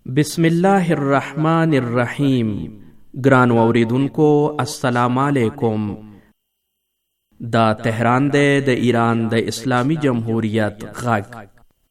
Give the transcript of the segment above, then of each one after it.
بسم الله الرحمن الرحیم. ګرانو اوریدونکو السلام علیکم. دا تهران دی د ایران د اسلامی جمهوریت غږ.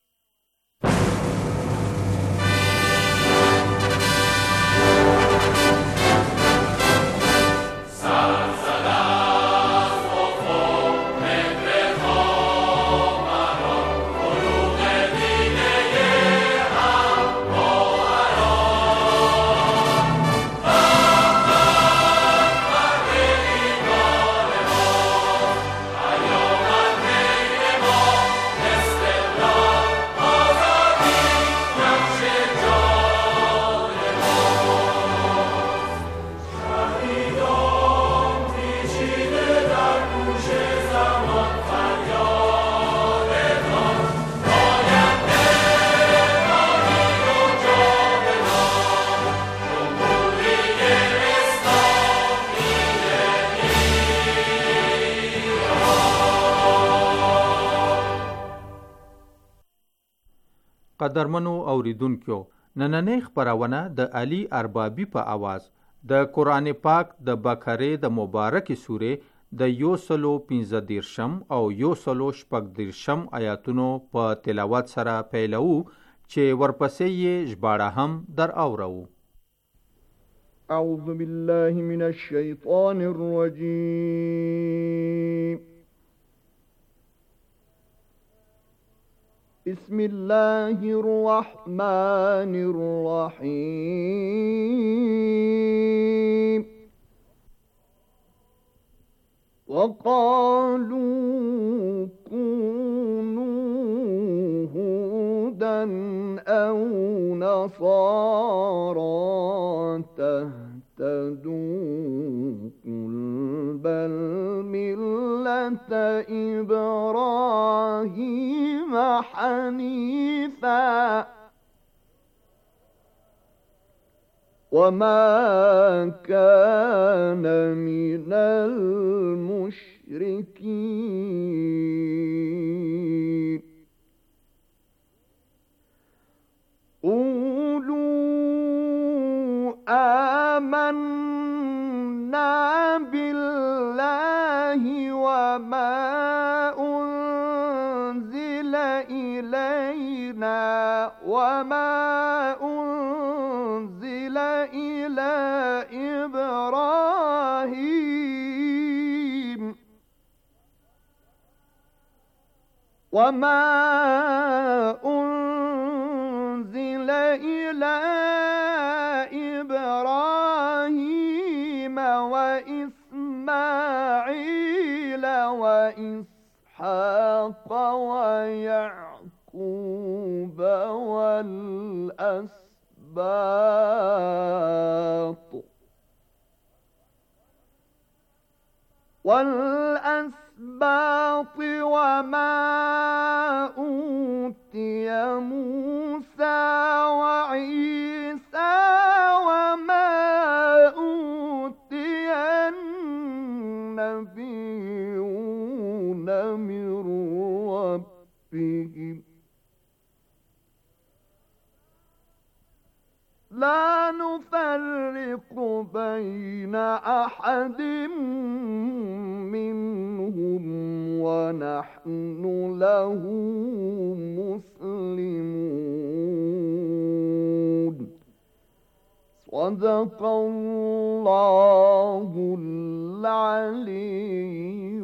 قدرمنو اوریدونکو، نننۍ خپرونه د علي اربابي په आवाज د قرآن پاک د بقره د مبارکې سورې د 115 او 116 آیاتونو په تلاوت سره پیلو چې ورپسې یې ژباړه هم در اورو. اعوذ بالله من الشیطان الرجیم. بسم الله الرحمن الرحيم. وقالوا كونوا هودا أو نصارى تهتدوا قل بل ملة إبراهيم حنيفا وما كان من المشركين. قولوا آمنا بالله وما أنزل إلينا وما أنزل إلى إبراهيم وإسماعيل وإسحاق ويعقوب والأسباط وما أوتي موسى وعيسى وما أوتي النبيون من ربهم لا نفرق بين أحد منهم ونحن له مسلمون. صدق الله العلي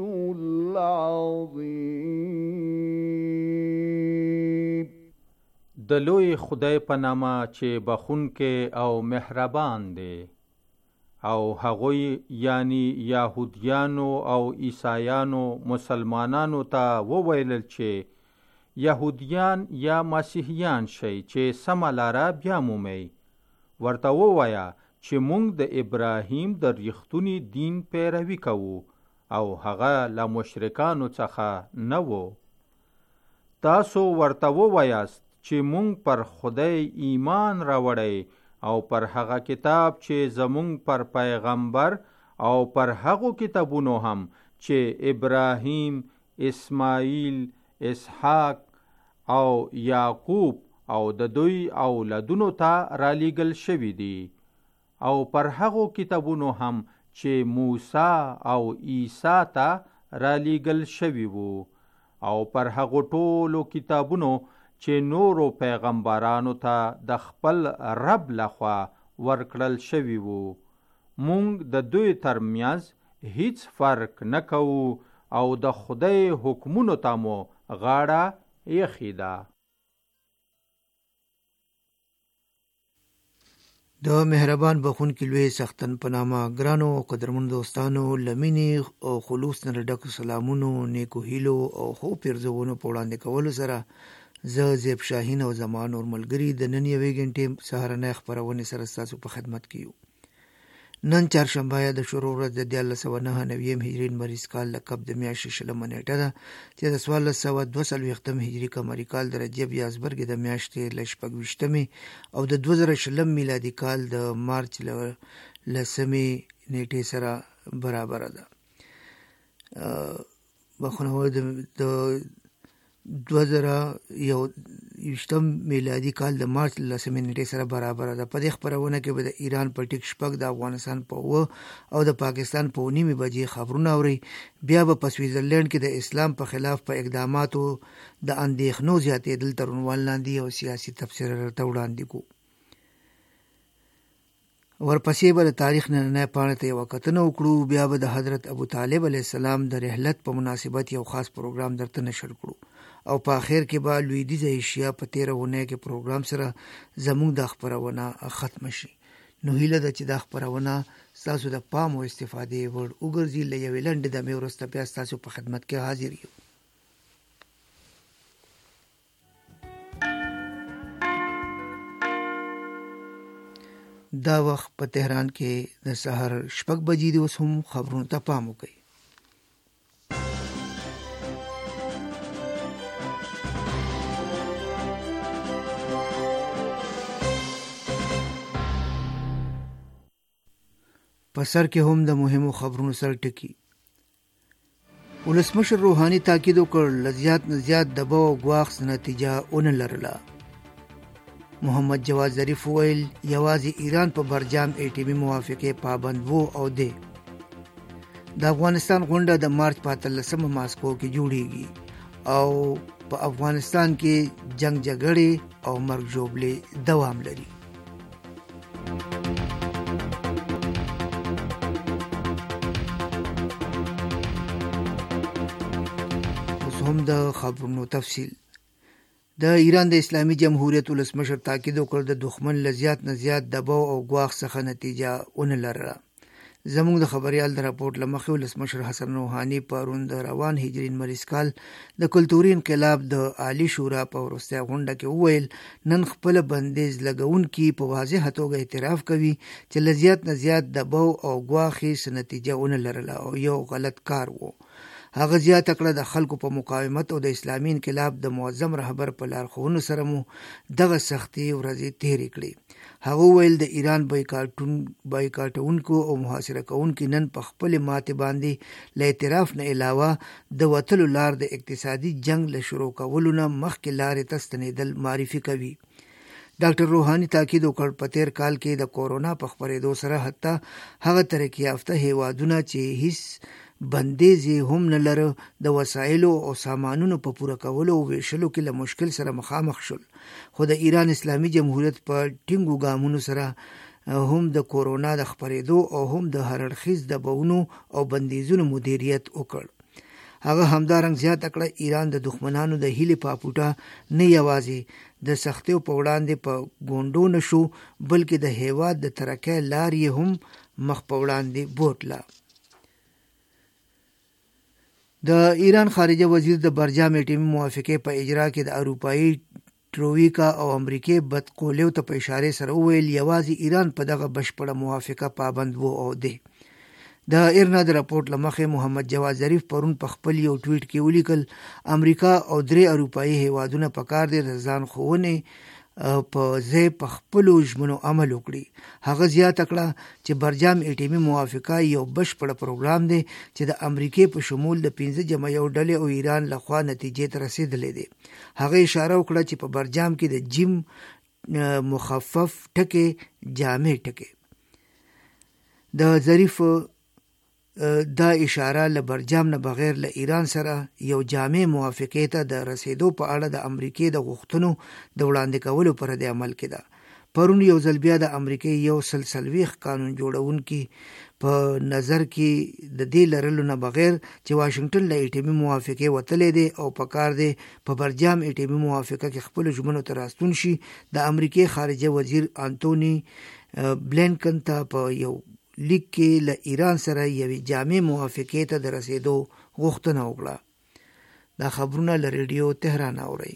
العظيم. د لوی خدای په نامه چې بخونکې او مهربان دی. او هغوی یعنی یهودیانو او عیسایانو مسلمانانو ته وویلل چې یهودیان یا مسیحیان شئ چې سمه لاره بیا مومئ. ورته ووایه چې موږ د ابراهیم د ریښتوني دین پیروي کوو او هغه له مشرکانو څخه نه و. تاسو ورته ووایاست چې مونږ پر خدای ایمان راوړی او پر هغه کتاب چې زمونږ پر پیغمبر او پر هغو کتابونو هم چې ابراهیم، اسماعیل، اسحاق او یعقوب او د دوی اولادونو ته رالیږل شوي دي او پر هغو کتابونو هم چې موسی او عیسی ته رالیږل شوي وو او پر هغو ټولو کتابونو چې نورو پیغمبرانو ته د خپل رب لخوا ورکړل شوي وو. مونږ د دوی ترمنځ هیڅ فرق نه کوو او د خدای حکمونو ته مو غاړه یخی ده. د مهربان بخونکي لوی سختن په نامه ګرانو قدرمن دوستانو لمینی او خلوص نه ډک سلامونو نیکو هیلو او خو پیرزونو په وړاندې کولو سره زه زیب شاهین او زمان اور ملګری د نن یوې غنټې سهارنۍ خپرونې سره ستاسو په خدمت کې یو. نن چهارشنبه د شروع ورځ د 1999 هجري مریض کال لقب د میاشتې شلمه نیټه ده چې د 1422 هجري قمري کال د رجب یازبرګ د میاشتې لشپږویشتمې او د 2020 میلادي کال د مارچ لسمې نیټې سره برابر ده. بخونه د 2021 میلادي کال د مارچ لسمې نیټې سره برابر ده. په دې خبرونه کې به د ایران په ټیک شپږ د افغانستان په او د پاکستان په نیمه بجې خبرونه اوري. بیا به په سویټزرلند کې د اسلام په خلاف په اقداماتو د اندېښنو زیاتېدل تر عنوان لاندې یو سیاسي تفسیر ورته وړاندې کوو. ورپسې به د تاریخ نننۍ پاڼې ته یوه کتنه وکړو. بیا به د حضرت ابو طالب علیه السلام د رحلت په مناسبت یو خاص پروګرام درته نشر کړو او په آخر کې به لویدیځه ایشیا په 13 اونۍ کې پروګرام سره زموږ د خپرونه ختم شي. نو هیله ده چې دا خپرونه ستاسو د پام او استفادې وړ وګرځي. له یوې لنډې دمې وروسته بیا ستاسو په خدمت کې حاضر یو. دا وخت په تهران کې د سحر 6 بجې دی. اوس هم خبرونو ته پام وکړئ. په سر کې هم د مهمو خبرونو سر ټکی. ولسمشر روحاني تاکید وکړ لزیات نه زیات دباو او ګواښ نتیجه ونه لرله. محمد جواد ظریف ویل یوازې ایران په برجام ایټمي موافقې پابند وو او دی. د افغانستان غونډه د مارچ په 13 ماسکو کې جوړیږي او په افغانستان کې جنگ جګړې او مرګ ژوبلې دوام لري. هم د خبرونو تفصیل. د ایران د اسلامي جمهوریت ولسمشر تاکید وکړ د دښمن له زیات نه زیات دباو او ګواښ څخه نتیجه ونه لرله. زموږ د خبریال د راپورټ له مخې ولسمشر حسن روحاني پرون د روان هجري مریض کال د کلتوري انقلاب د عالی شورا په وروستۍ غونډه کې وویل نن خپل بندیز لګونکي په واضحه توګه اعتراف کوي چې له زیات نه زیات دباو او ګواښ هیڅ نتیجه ونه لرله او یو غلط کار و. هغه زیاته کړه د خلکو په مقاومت او د اسلامي انقلاب د معظم رهبر په لارښوونو سره مو دغه سختې ورځې تېرې کړې. هغه ویل د ایران بایکاټونکو او محاصره کوونکي نن په خپلې ماتې باندې له اعتراف نه علاوه د وتلو لار د اقتصادي جنگ له شروع کولو نه مخکې لارې ته ستنېدل معرفي کوي. ډاکټر روحاني تاکید وکړ په تیر کال کې د کورونا په خپرېدو سره حتی هغه ترقي یافته هیوادونه چې هیڅ بندیز هم نه لره د وسایلو او سامانونو په پوره کولو او ویشلو کې له مشکل سره مخامخ شول. خو د ایران اسلامي جمهوریت په ټینګو ګامونو سره هم د کورونا د خپرېدو او هم د هر اړخیز دباونو او بندیزونو مدیریت وکړ. هغه همدارنګ زیاته کړه ایران د دښمنانو د هیلې پاپوټه نه یوازې د سختیو په وړاندې په ګونډو نه شو بلکې د هیواد د ترقۍ لار یې هم مخ په وړاندې بوتله. د ایران خارجه وزیر د برجام ایټمي موافقې په اجرا کې د اروپایي ټرویکا او امریکای بدقولیو ته په اشاره سره وویل یوازې ایران په دغه بشپړه موافقه پابند وو او دی. د ایرنا د راپورټ له مخې محمد جواد ظریف پرون په خپل یو ټویټ کې ولیکل امریکا او 3 اروپایي هیوادونه په کار دي د ځان ښوونې په ځای په خپلو ژمنو عمل وکړي. هغه زیاته کړه چې برجام اټیمي موافقه یو بشپړ پروګرام دی چې د امریکې په شمول د 15 جمعیو ډلې او ایران لخوا نتیجې ته رسېدلی دی. هغه اشاره وکړه چې په برجام کې د جیم مخفف ټکي جامع ټکي د ظریف دا اشاره له برجام نه بغیر له ایران سره یو جامع موافقې ته د رسیدو په اړه د امریکې د غوښتنو د وړاندې کولو پر د عمل کې ده. پرون یو ځل بیا د امریکې یو سلسلويخ قانون جوړونکي په نظر کې د دې لرلو نه بغیر چې واشنگټن له اټیمي موافقې وتلی دی او په کار دی په برجام اټیمي موافقه کې خپل ژمنو ته راستون شي، د امریکې خارجه وزیر انټونی بلینکن ته په یو لیک کې له ایران سره یوې جامع موافقې ته د رسیدو غوښتنه وکړه. دا خبرونه له ریډیو تهران اورئ.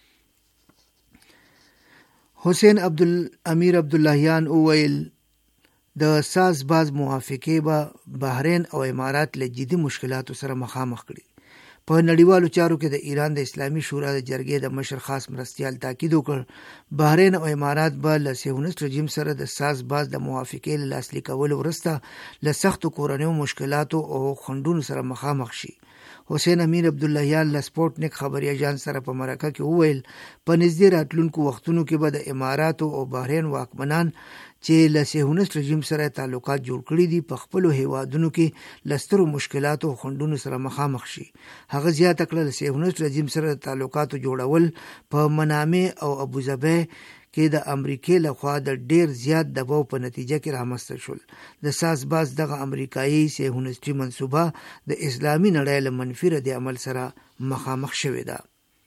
حسین امیر عبداللهیان وویل د ساز باز موافقې به بحرین او امارات له جدي مشکلاتو سره مخامخ کړي. په نړیوالو چارو کې د ایران د اسلامي شورا د جرګې د مشر خاص مرستیال تاکید وکړ بحرین او امارات به له صهیونیست رژیم سره د ساز باز د موافقې له لاسلیک کولو وروسته له سختو کورنیو مشکلاتو او خنډونو سره مخامخ شي. حسین امیر عبداللهیان له سپوټنیک خبري اژانس سره په مرکه کې وویل په نږدې راتلونکو وختونو کې به د اماراتو او بحرین واکمنان چې له صهیونیست رژیم سره تعلقات جوړ کړي دي په خپلو هیوادونو کې له سترو مشکلاتو او خنډونو سره مخامخ شي. هغه زیاته کړه له صهیونیست رژیم سره تعلقاتو جوړول په منامه او ابوظبي کې د امریکې لخوا د ډیر زیات دباو په نتیجه کې رامنځته شول. د ساز باز دغه امریکایي صهیونیستي منصوبه د اسلامي نړۍ له منفي رد عمل سره مخامخ شوې ده.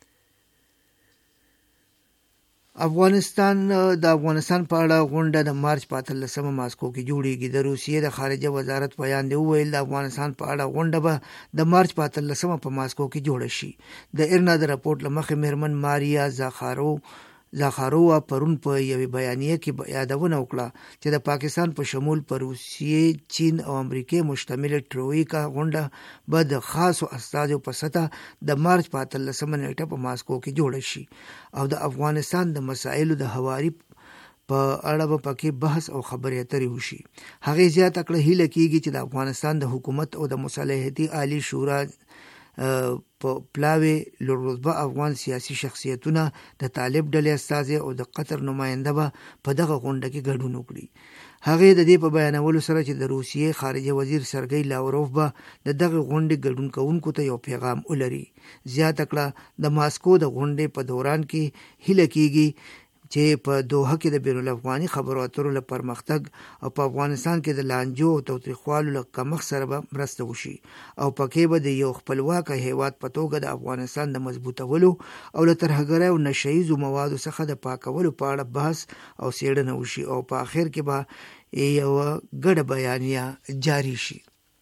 افغانستان په اړه غونډه د مارچ په 18 ماسکو کې جوړیږي. د روسیې د خارجه وزارت بیان دی وویل د افغانستان په اړه غونډه به د مارچ په 18 په ماسکو کې جوړه شي. د ایرنا د راپورټ لمخې مېرمن ماریا زاخاروا پرون په یوې بیانیه کې یادونه وکړه چې د پاکستان په شمول په روسیې، چین او امریکې مشتمل ټرویکا غونډه به د خاصو استازو په سطح د مارچ په 18 نیټه په ماسکو کې جوړه شي او د افغانستان د مسایلو د هواري په اړه به پکې بحث او خبرې اترې وشي. هغې زیاته کړه هیله کېږي چې د افغانستان د حکومت او د مصالحتي عالی شورا په پلاوي لوړرتبه افغان سیاسي شخصیتونه د طالب ډلې استازي او د قطر نماینده به په دغه غونډه کې ګډون وکړي. هغې د دې په بیانولو سره چې د روسیې خارجه وزیر سرګی لاوروف به د دغه غونډې ګډون کوونکو ته یو پیغام ولري. زیاته کړه د ماسکو د غونډې په دوران کې هیله کېږي چې په دوحه کې د بین الافغاني خبرو اترو له پرمختګ او په افغانستان کې د لانجو او تاوتریخوالو له کمښت سره به مرسته وشي او پکې به د یو خپلواکه هیواد په توګه د افغانستان د مضبوطولو او له ترهګرۍ او نشهیزو موادو څخه د پاکولو په اړه بحث او څېړنه وشي او په آخر کې به یو ګډه بیانیه جاری شي.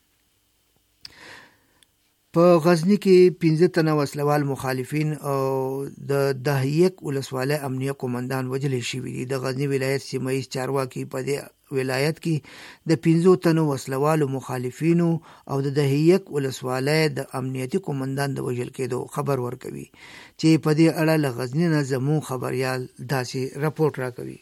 په غزنی کې 15 تنه وسلوال مخالفین او د دهیک ولسوالۍ امنیه قومندان وجل شوي دي. د غزنی ولایت سیمه ایز چارواکي په دې ولایت کې د 15 تنو وسلوالو مخالفینو او د دهیک ولسوالۍ د امنیتي قومندان د وجل کېدو خبر ورکوي چې په دې اړه له غزنی نه زموږ خبريال داسې راپورټ راکوي.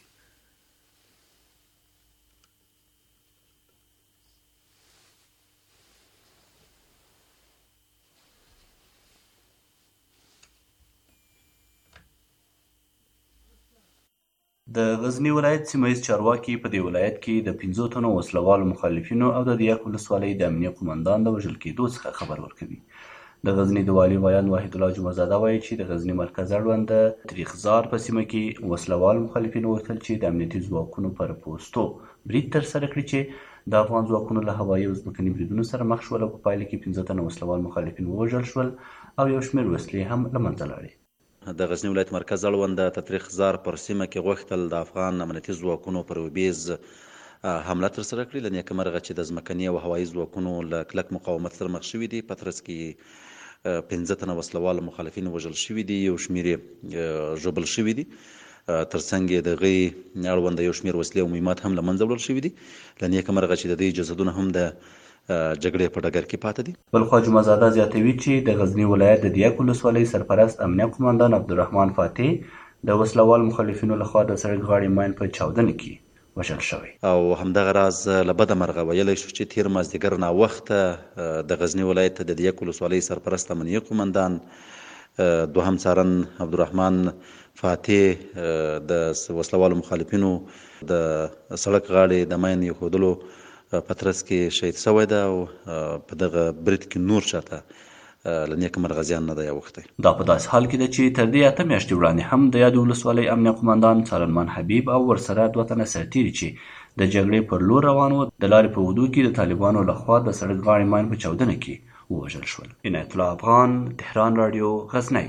د غزنی ولایت سیمه ایز چارواکي په دې ولایت کې د 15 تنو وسلوالو مخالفینو او د دیاک ولسوالۍ د امنیه قومندان د وژل کېدو څخه خبر ورکوي. د غزنی د والي ویان واحد الله جمعزاده وایي چې د غزنی مرکز اړوند د تریخزار په سیمه کې وسلوالو مخالفینو غوښتل چې د امنیتي ځواکونو پر پوستو برید ترسره کړي چې د افغان ځواکونو له هوایي او ځمکني بریدونو سره مخ شول او په پایله کې 15 تنه وسلوال مخالفین ووژل شول او یو شمېر وسلې هم له منځه لاړې. د غزنی ولایت مرکز اړوند د تریخزار پر سیمه کې غوښتل د افغان امنیتي ځواکونو پر وبیز حمله ترسره کړي. له نیکه مرغه چې د ځمکني او هوایي ځواکونو له کلک مقاومت سره مخ شوي دي. په ترڅ کې 15 تنه وسلوال مخالفین وژل شوي دي، یو شمېر یې ژوبل شوي دي. ترڅنګ یې د هغې اړوند یو شمېر وسلې او مهمات هم له منځه وړل شوي دي. له نیکه مرغه چې د دوی جسدونه هم د جګړې په ډګر کې پاتې دي. بلخوا جمعزاده زیاتوي چې د غزنی ولایت د دیاک ولسوالۍ سرپرست امنیه قومندان عبدالرحمن فاتح د وسلوال مخالفینو لخوا د سړک غاړې ماین په چاودنه کې وژل شوی. او همدغه راز له بده مرغه ویلی شو چې تیر مازدیګر ناوخته د غزني ولایت د دیک ولسوالۍ سرپرست امنیه قومندان دوهم څارن عبدالرحمن فاتح د وسلوالو مخالفینو د سړک غاړې د ماین ایښودلو په ترڅ کې شهید شوی ده او په دغه برید کې نور چاته له نیکه مرغه زیان نه دی اوښتی. دا په داسې حال کې ده چې تر دې 8 میاشتې وړاندې هم د یادې ولسوالۍ امنیه قومندان څارنمان حبیب او ورسره 2 تنه سرتیري چې د جګړې پر لور روان وو د لارې په اوږدو کې د طالبانو لخوا د سړک غاړې ماین په چاودنه کې ووژل شول. عنایت الله افغان، تهران رادیو، غزنی.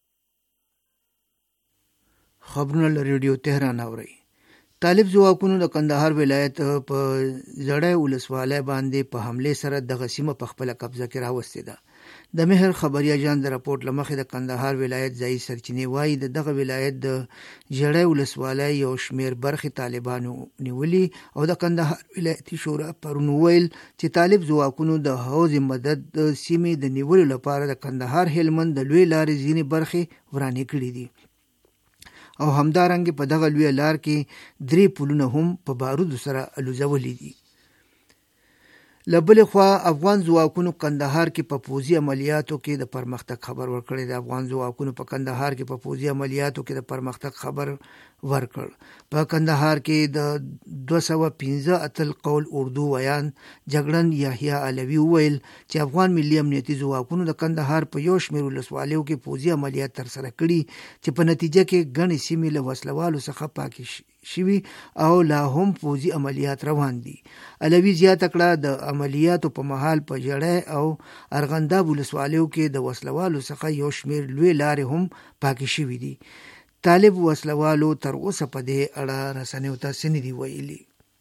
خبرونه له ریډیو تهران اورئ. طالب ځواکونو د کندهار ولایت په زړی ولسوالۍ باندې په حمله سره دغه سیمه په خپله قبضه کې راوستې ده. د مهر خبریا جان د راپورټ له مخې د کندهار ولایت ځایي سرچینې وایي د دغه ولایت د زړی ولسوالۍ یو شمېر برخې طالبانو نیولي او د کندهار ولایتي شورا پرون ویل چې طالب ځواکونو د حوض مدد د سیمې د نیولو لپاره د کندهار هلمند د لوی لارې ځینې برخې ورانې کړي دي او همدارنګه په دغه لوی لار کې 3 پلونه هم په بارودو سره الوزولي دي. لبل خوا افغان ځواکونو کندهار کې په پوځي عملیاتو کې د پرمختګ خبر ورکړی. د افغان ځواکونو په کندهار کې په پوځي عملیاتو کې د پرمختګ خبر ورکړ. په کندهار کې د 215 اتل قول اردو ویان جګړن یحیی علوی ویل چې افغان ملي امنیتي ځواکونو د کندهار په یو شمېر ولسوالیو کې پوځي عملیات ترسره کړي چې په نتیجه کې ګڼې سیمې له وسلوالو څخه پاکې شوي او لا هم پوځي عملیات روان دي. علوی زیاته کړه د عملیاتو په مهال په جړی او ارغنداب ولسوالیو کې د وسلوالو څخه یو شمېر لوی لارې هم پاکې شوي دي. طالب وسلوالو تر اوسه په دې اړه رسنیو ته څه نه دي ویلي.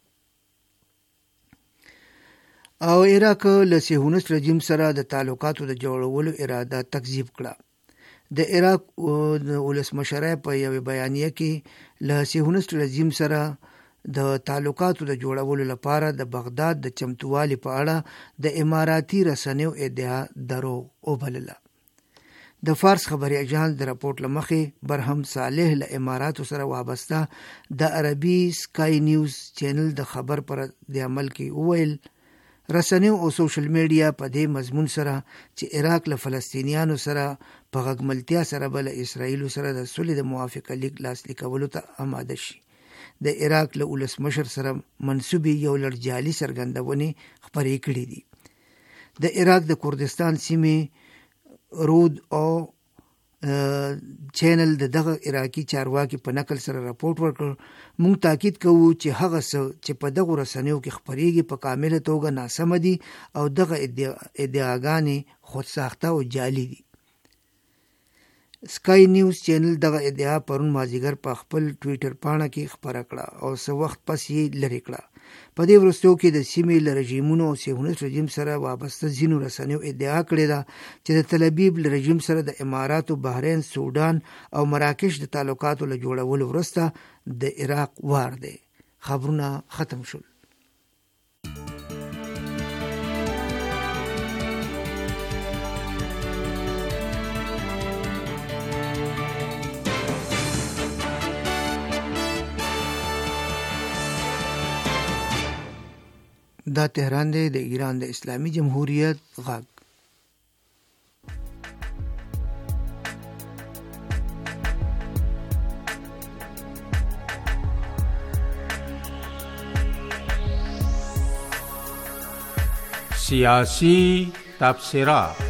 او عراق له صهیونیست رژیم سره د تعلقاتو د جوړولو اراده تکذیب کړه. د عراق ولسمشر په یوه بیانیه کې له صهیونیست رژیم سره د تعلقاتو د جوړولو لپاره د بغداد د چمتووالي په اړه د اماراتي رسنیو ادعا دروغ وبلله. د فارس خبري اژانس د راپورټ لمخې برهم صالح له اماراتو سره وابسته د عربي سکای نیوز چینل د خبر پر د عمل کې وویل رسنیو او سوشل میډیا په دې مضمون سره چې عراق له فلسطینیانو سره په غږملتیا سره بل اسرائیل سره د صلح د موافقه لیک لاسلیک کولو ته آماده شي. د عراق له ولسمشر سره منسوبې یو لړ جعلي څرګندونې خپرې کړې دي. د عراق د کردستان سیمې رود او چینل دغه عراقي چارواکي په نقل سره راپورټ ورکړ. مونږ تاکید کوو چې هغه څه چې په دغه رسنیو کې خپرېږي په کامله توګه ناسمه دي او دغه ادعاګانې خود ساخته او جعلي دي. سکای نیوز چینل دغه ادعا پرون مازدیګر په خپل ټویټر پاڼه کې خپره کړه او څه وخت پس یې لرې کړه. په دې وروستیو کې د سیمې له رژیمونو او صهیونیست رژیم سره وابسته ځینو رسنیو ادعا کړې ده چې د تل ابیب له رژیم سره د اماراتو، بحرین، سودان او مراکش د تعلقاتو له جوړولو وروسته د عراق وار دی. خبرونه ختم شول. دا تهران دی د ایران د اسلامي جمهوریت غږ. سیاسی تبصرات.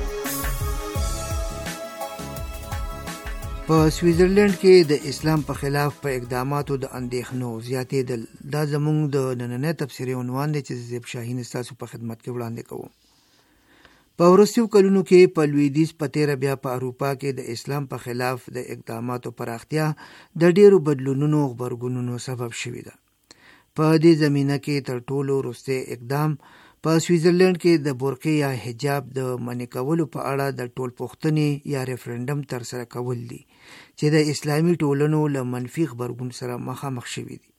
په سویټزرلند کې د اسلام په خلاف په اقداماتو د اندېښنو زیاتېدل. دا زموږ د نننۍ تبصرې عنوان دی چې زیب شاهین ستاسو په خدمت کې وړاندې کوم. په وروستیو کلونو کې په لویدیځ په تیره بیا په اروپا کې د اسلام په خلاف د اقداماتو پراختیا د ډیرو بدلونونو او غبرګونونو سبب شوې ده. په دې زمینه کې تر ټولو وروستی اقدام په سویټزرلند کې د برقع یا حجاب د منع کولو په اړه د ټولپوښتنې یا ریفرنډم ترسره کول دي چې د اسلامي ټولنو له منفي غبرګون سره مخامخ شوي دي.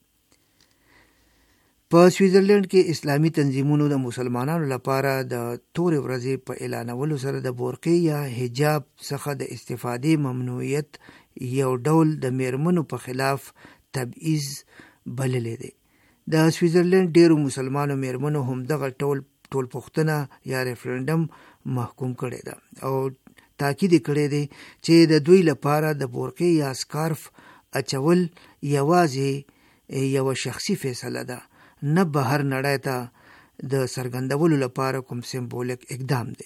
په سویټزرلند کې اسلامي تنظیمونو د مسلمانانو لپاره د تورې ورځې په اعلانولو سره د برقع یا حجاب څخه د استفادې ممنوعیت یو ډول د میرمنو په خلاف تبعیض بللی دی. د سویټزرلینډ ډیرو مسلمانو میرمنو هم دغه ټول پوښتنه یا ریفرنډم محکوم کړی ده او تاکید کړی دی چې د دوی لپاره د بورقې یا سکارف اچول یوازې یو شخصي فیصله ده، نه بهر نړۍ ته د څرګندولو لپاره کوم سمبولیک اقدام دی.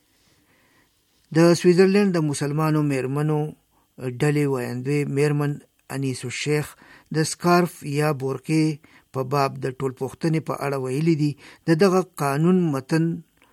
د سویټزرلینډ د مسلمانو میرمنو ډلې ویاندوی میرمن انیس الشیخ د سکارف یا بورقې په باب د ټولپوښتنې په اړه ویلي دي د دغه قانون متن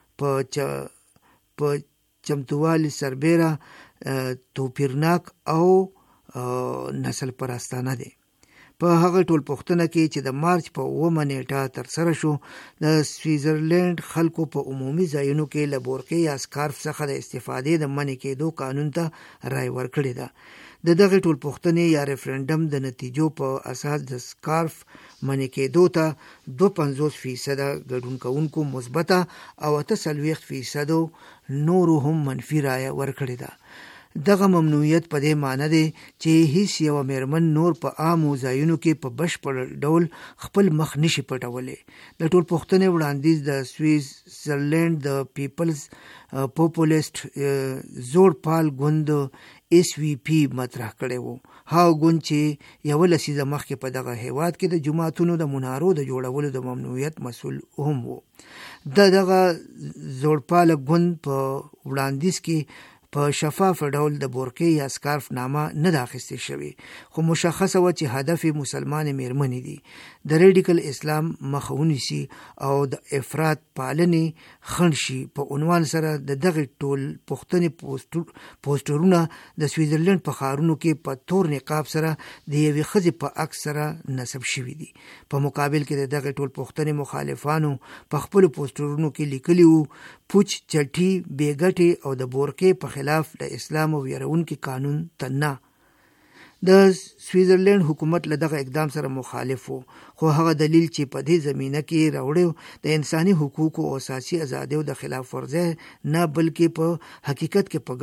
په چمتووالي سربیره توپیرناک او نسل پرستانه دی. په هغه ټولپوښتنه کې چې د مارچ په 9 نیټه ترسره شو، د سویټزرلینډ خلکو په عمومي ځایونو کې له بورقې یا سکارف څخه د استفادې د منع کېدو قانون ته رای ورکړې ده. د دغه ټولپوښتنې یا ریفرنډم د نتیجو په اساس د سکارف منع کېدو ته 52% ګډون کوونکو مثبته او 48% نورو هم منفي رایه ورکړې ده. دغه ممنوعیت په دې معنی دی چې هیڅ یو میرمن نور په عامو ځایونو کې په بشپړ ډول خپل مخ نشي پټولی. د ټولپوښتنې وړاندیز د سویټزرلینډ د پیپلز پوپولیسټ زوړ پال ګوند SVP مطرح کړی وو. هغه ګوند چې یوه لسیزه مخکې په دغه هیواد کې د جوماتونو د منارو د جوړولو د ممنوعیت مسؤل هم وو. دغه زوړپاله ګوند په وړاندیز کې په شفاف ډول د بورقې یا سکارف نامه نه ده اخیستې شوې، خو مشخصه وه چې هدف مسلمان میرمنې دي. د ریډیکل اسلام مخه ونیسي او د افراط پالنې خنډ شي په عنوان سره د دغې ټول پوښتنې پوسټرونه د سویټزرلینډ په ښارونو کې په تور نقاب سره د یوې ښځې په عکس سره نصب شوي دي. په مقابل کې د دغې ټول پوښتنې مخالفانو په خپلو پوسټرونو کې لیکلي وو پوچ چټي بېګټې او د بورقې په خلاف د اسلام او ویرونکي قانون ته نه. د سویټزرلینډ حکومت له دغه اقدام سره مخالف و، خو هغه دلیل چې په دې زمینه کې راوړی د انساني حقوقو او اساسي ازادیو د خلاف ورزۍ نه بلکې په حقیقت کې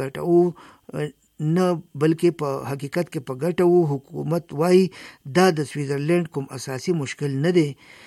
په ګټه وو. حکومت وایي دا د سویټزرلینډ کوم اساسي مشکل نه دی،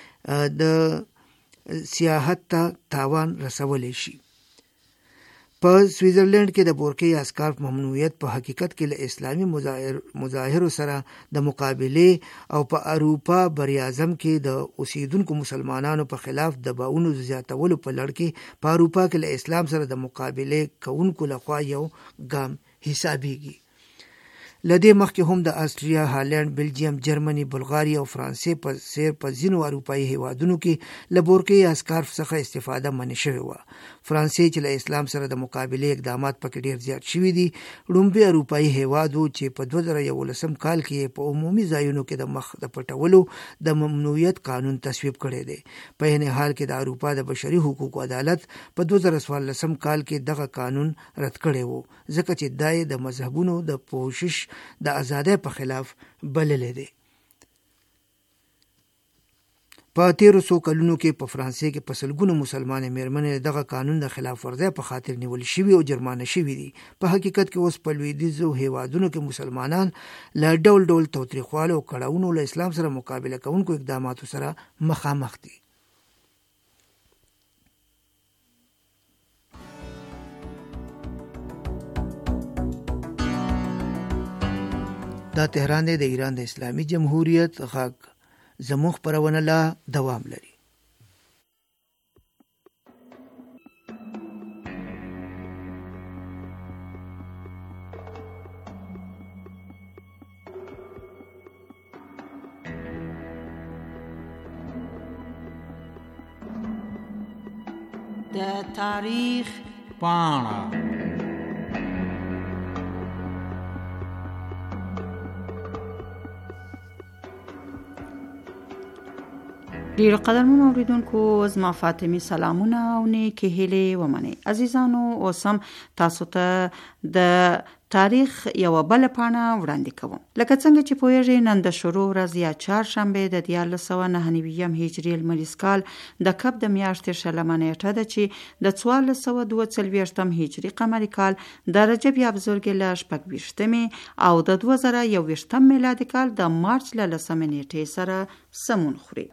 د سیاحت ته تاوان رسولی شي. په سویټزرلینډ کې د بورقې یا سکارف ممنوعیت په حقیقت کې له اسلامي مظاهرو سره د مقابلې او په اروپا بریاعظم کې د اوسیدونکو مسلمانانو په خلاف دباونو زیاتولو په لړ کې په اروپا کې له اسلام سره د مقابلې کوونکو لخوا یو ګام حسابیږي. لدې مخکې هم د آسټریا، هالند، بلجیم، جرمني، بلغاریا او فرانسې په څیر په ځینو اروپایي هیوادونو کې له بورقې یا سکارف څخه استفاده منع شوې وه. فرانسې چې له اسلام سره د مقابلې اقدامات پکې ډېر زیات شوي دي، لومړی اروپایي هیواد و چې په 2011 کال کې په عمومي ځایونو کې د مخ د پټولو د ممنوعیت قانون تصویب کړی دی. په عین حال کې د اروپا د بشري حقوقو عدالت په 2014 کال کې دغه قانون رد کړی و، ځکه چې دا یې د مذهبونو د پوشش د ازادۍ په خلاف بللی دی. په 1300 کلونو کې په فرانسې کې په سلګونو مسلمانې میرمنې دغه قانون د خلاف ورزۍ په خاطر نیول شوي او جرمانه شوي دي. په حقیقت کې اوس په لویدیځو هیوادونو کې مسلمانان له ډول ډول تاوتریخوالو او کړاوونو له اسلام سره مقابله کوونکو اقداماتو سره مخامخ دي. دا تهران دی، د ایران د اسلامي جمهوریت غږ. زموږ خپرونه لا دوام لري. د تاریخ پاڼه ډیرو قدرمنو اوریدونکو زما فاطمه سلامونه او نیکی هیلې ومنئ. عزیزانو اوس هم تاسو ته د تاریخ یو بل پاڼه وړاندې کوم. لکه څنګه چې پوهیږئ نن د شروع ورځ یا چهارشنبه د 1499 هجري لمریز کال د کب د میاشتې 20 نیټه ده چې د 1442 هجري قمري کال د رجب ابزورګ له 26 او د 2021 میلادي کال د مارچ له 10 نیټې سره سمون خوري.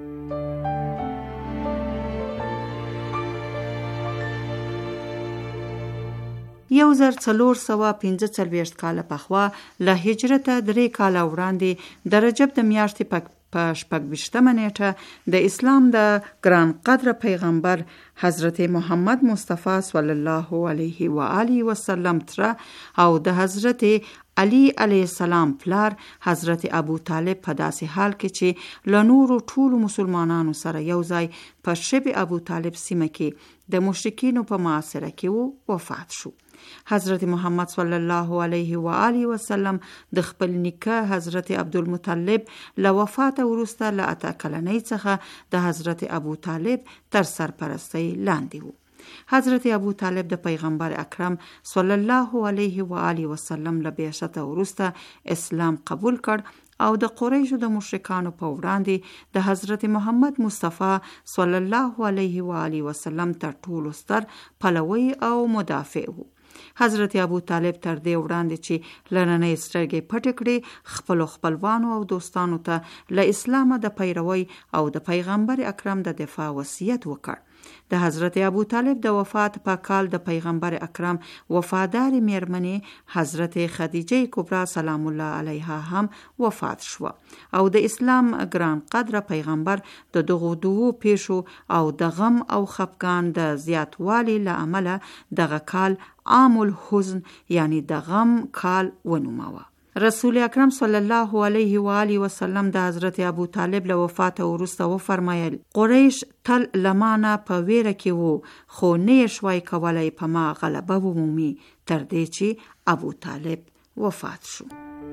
یو زر 445 کاله پخوا له هجرت 3 کاله وړاندې د رجب د میاشتې په 26 نیټه د اسلام د ګران قدر پیغمبر حضرت محمد مصطفی صلی الله علیه و آله وسلم تر او د حضرت علی علیه السلام پلار حضرت ابو طالب په داسې حال کې چې له نورو ټولو مسلمانانو سره یو ځای په شب ابو طالب سیمه کې د مشرکینو په محاصره کې وفات شو. حضرت محمد صلی الله علیه و آله وسلم د خپل نیکه حضرت عبدالمطلب له وفات وروسته له 8 کلنۍ څخه د حضرت ابو طالب تر سرپرستی لاندې وو. حضرت ابو طالب د پیغمبر اکرم صلی الله علیه و آله وسلم له بعثت وروسته اسلام قبول کړ او د قریشو د مشرکانو په وړاندې د حضرت محمد مصطفی صلی الله علیه و آله وسلم تر ټولو ستر پلوی او مدافع وو. حضرت ابو طالب تر دې وړاندې چې لننۍ سترګې پټې کړې خپلو خپلوانو او دوستانو ته له اسلامه د پیروي او د پیغمبر اکرم د دفاع وصیت وکړ. د حضرت ابو طالب د وفات په کال د پیغمبر اکرم وفادار میرمنې حضرت خدیجه کبرا سلام الله علیها هم وفات شو او د اسلام ګران قدر پیغمبر د دغو دوو پیښو او د غم او خفګان د زیاتوالي له امله دغه کال عام الحزن یعنی د غم کال ونوماوه. رسول اکرم صلی الله علیه و آله وسلم د حضرت ابو طالب له وفات وروسته وفرمایل قریش تل لمانه په ویره کې وو خو نه شوای کولای په ما غلبه ومومي تر دې چې ابو طالب وفات شو.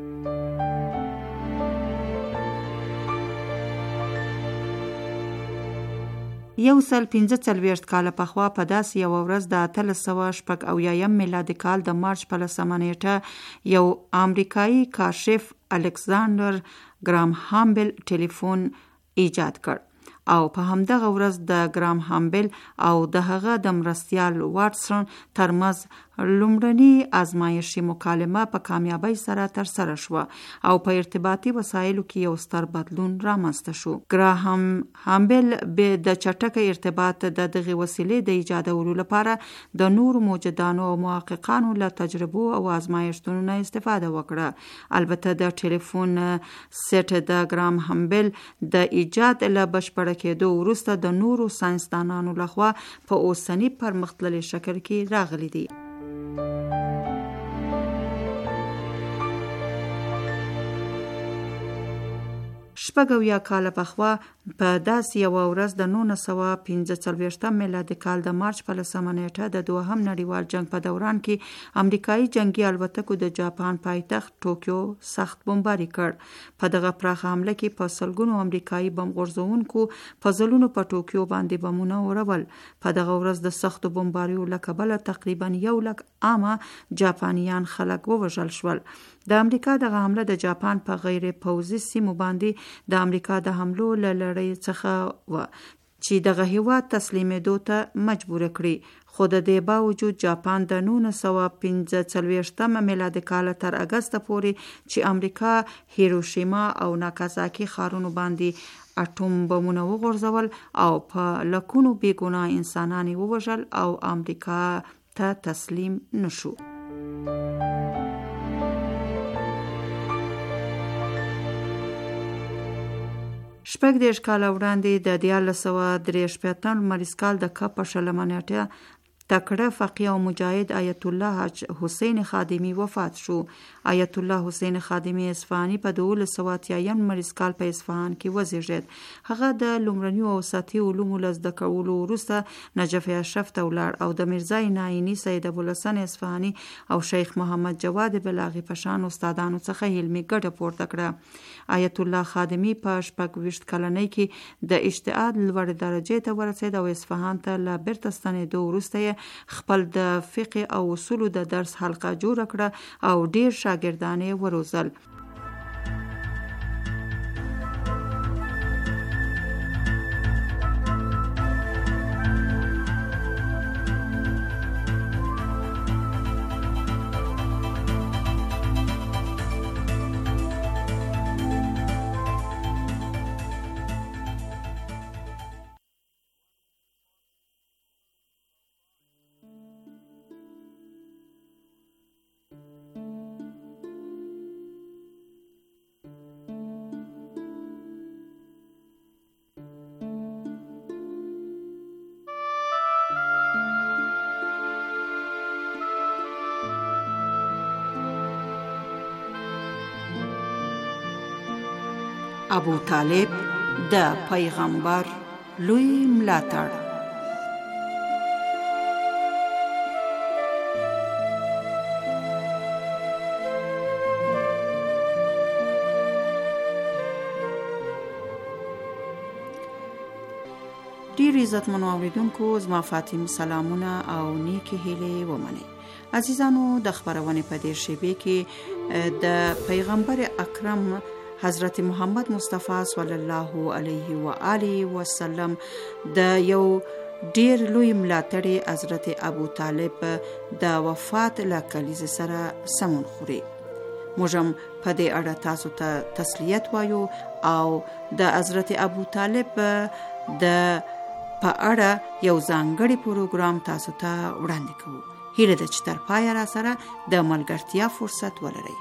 یو سل 45 کاله پخوا په داسې یو ورځ د 1380 میلادي کال د مارچ په 10 نیټه یو امریکایي کاشف الکساندر ګرام هامبل ټلیفون ایجاد کړ او په همدغه ورځ د ګرام هامبل او د هغه د مرستیال واټسن ترمنځ لومړني ازمایشي مکالمه په کامیابی سره ترسره شوه او په ارتباطي وسایلو کې یو ستر بدلون رامنځته شو. ګراهام هامبل به د چټک ارتباط د دغه وسیلې د ایجادولو لپاره د نورو موجودانو او محققانو له تجربو او ازمایښتونو نه استفاده وکړه. البته د ټلیفون سیټ د ګرام هامبل د ایجاد له بشپړ کېدو وروسته د نورو ساینسدانانو لخوا په اوسنی پرمختللي شکل کې راغلي دي. شپږ کاله پخوا په داسې یو ورځ د 1945 میلادي کال د مارچ په 10 نیټه د دوهم نړیوال جنگ په دوران کې امریکایي جنگي الوتکو د جاپان پایتخت ټوکیو سخت بمباري کړ. په دغه پراخه حمله کې په سلګونو امریکایي بم غورځونکو په ځلونو په ټوکیو باندې بمونه ورول. په دغه ورځ د سختو بمباریو له کبله تقریبا 1 لک عامه جاپانیان خلک ووژل شول. د امریکا دغه حمله د جاپان په غیر پوځي سیمو باندې د امریکا د حملو له لړۍ څخه و چې دغه هیواد تسلیمېدو ته مجبور کړي. خو د دې باوجود جاپان د 1945 میلادي کال تر اگست پورې چې امریکا هیروشیما او ناکازاکی ښارونو باندې اټوم بمونه وغورځول او په لکونو بیګناه انسانان ووژل او امریکا ته تسلیم نشو. شپږ دیرش کاله وړاندې د 1483 لمریز کال د کب په 20 نیټه تکړه فقیه او مجاهد آیت الله حسین خادمی وفات شو. آیت الله حسین خادمی اصفهانی په 1283 لمریز کال په اصفهان کې وزیږید. هغه د لومړنیو او سطحي علومو له زده کولو وروسته نجف اشرف ته ولاړ او د میرزا نایني، سید ابوالحسن اصفهانی او شیخ محمد جواد بلاغی په شان استادانو څخه علمي ګټه پورته کړه. آیت الله خادمی په 26 کلنۍ کې د اجتهاد لوړ درجې ته ورسید او اصفهان ته له بیرته ستنېدو وروسته خپل د فقه او اصولو د درس حلقه جوړ کړه او ډیر شاګردان یې وروزل. ابو طالب د پیغمبر لوی ملاتړ. ډیر عزتمنو اوریدونکو، زما فاطمه سلامونه او نیکی هیلې ومنئ. عزیزانو، د خبرونې په دې شیبې کې د پیغمبر اکرم حضرت محمد مصطفی صلی الله علیه و آله وسلم د یو ډیر لوی ملاتړي حضرت ابو طالب د وفات له کلیزې سره سمون خوري. موږ هم په دې اړه تاسو ته تسلیت وایو او د حضرت ابو طالب د په اړه یو ځانګړی پروګرام تاسو ته وړاندې کوو. هیله ده چې تر پایه را سره د ملګرتیا فرصت ولرئ.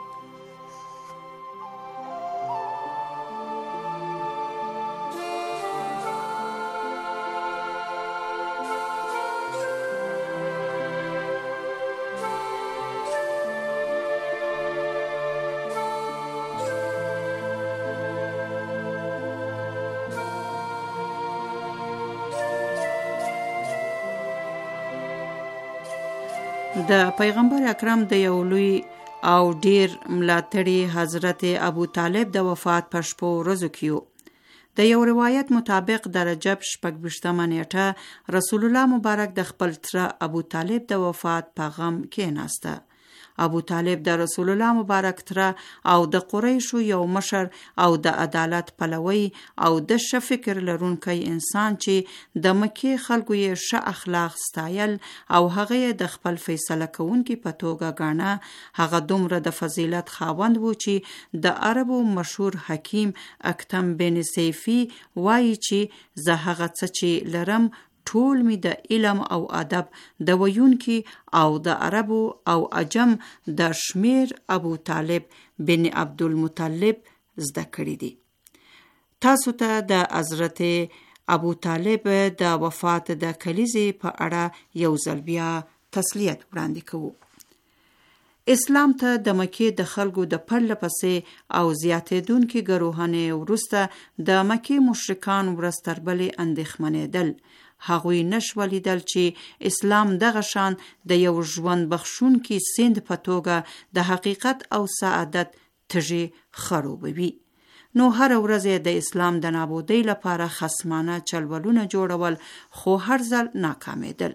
د پیغمبر اکرم د یو لوی او ډیر ملاتړي حضرت ابو طالب د وفات په شپو ورځو کې د یو روایت مطابق د رجب 26 نیټه رسول الله مبارک د خپل تر ابو طالب د وفات په غم کېناسته. ابو طالب د رسول الله مبارک تر او د قریشو یو مشر او د عدالت پلوی او د ښه فکر لرونکی انسان چې د مکې خلکو یې ښه اخلاق ستایل او هغه د خپل فیصله کوونکي په توګه ګاڼه. هغه دومره د فضیلت خاوند و چې د عربو مشهور حکیم اکتم بن سیفی وایي چې زه هغه څه چې لرم ټول می د علم او ادب د ویونکي او د عربو او عجم د شمیر ابو طالب بن عبدالمطلب زده کړی دي. تاسو ته د حضرت ابو طالب د وفات د کلیزې په اړه یو ځل بیا تسلیت وړاندې کوو. اسلام ته د مکې د خلکو د پرله پسې او زیاتېدونکي ګروهانې وروسته د مکې مشرکان ورځ تر بلې اندېښمنېدل. هغوی نشو لیدل چې اسلام دغه شان د یو ژوند بخښونکي سیند په توګه د حقیقت او سعادت تږي خړوبوي. نو هر ورځ د اسلام د نابودۍ لپاره خصمانه چلولونه جوړول خو هر ځل ناکامېدل.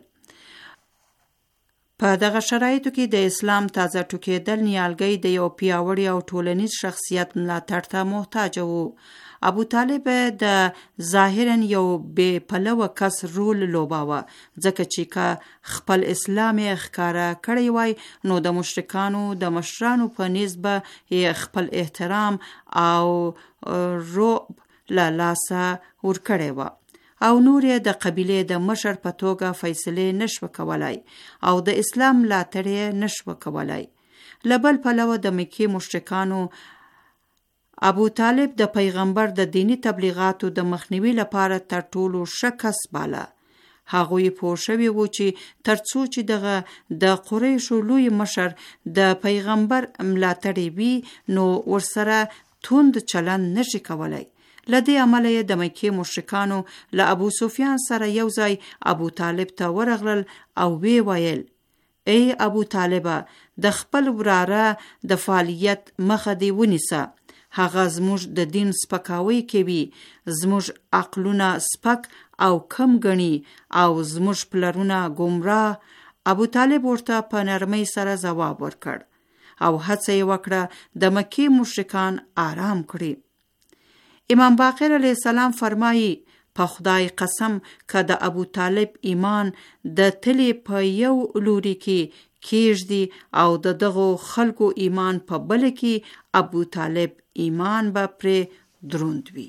په دغه شرایطو کې د اسلام تازه ټوکېدل نیالګی د یو پیاوړي او ټولنیز شخصیت ملاتړ ته محتاج وو. ابو طالب د ظاهرا یو بې پلوه کس رول لوباوه، ځکه چې که خپل اسلام یې ښکاره کړی وای نو د مشرکانو د مشرانو په نسبه یې خپل احترام او رعب له لاسه ورکړی و او نور یې د قبیلې د مشر په توګه فیصلې نشو کولای او د اسلام ملاتړ یې نشو کولای. له بل پلوه د مکې مشرکانو ابو طالب د پیغمبر د دینی تبلیغاتو د مخنیوي لپاره تر ټولو ښه کس باله. هغوی پوه شوي وو چې ترڅو چې دغه د قریشو لوی مشر د پیغمبر ملاتړی وي نو ورسره توند چلند نشي کولای. لدې عمله یې د مکې مشرکانو له ابو سفیان سره یو ځای ابو طالب ته ورغلل او وی ویل: ای ابو طالبه، د خپل وراره د فعالیت مخه دی ونیسه. هغه زموږ د دین سپکاوی کوي، زموږ عقلونه سپک او کم گڼي او زموږ پلرونه گمراه. ابو طالب ورته په نرمۍ سره ځواب ورکړ او هڅه یې وکړه د مکې مشرکان آرام کړي. امام باقر علیه السلام فرمایي: په خدای قسم که د ابو طالب ایمان د تلې په یو لوري کې کېږدي او د دغو خلکو ایمان په بل کې، ابو طالب ایمان به پرې دروند وي.